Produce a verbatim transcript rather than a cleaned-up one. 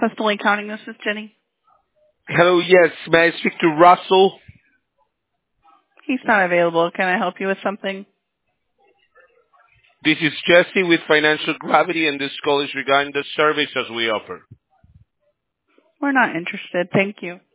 Coastal Accounting, this is Jenny. Hello, yes. May I speak to Russell? He's not available. Can I help you with something? This is Jesse with Financial Gravity, and this call is regarding the services we offer. We're not interested. Thank you.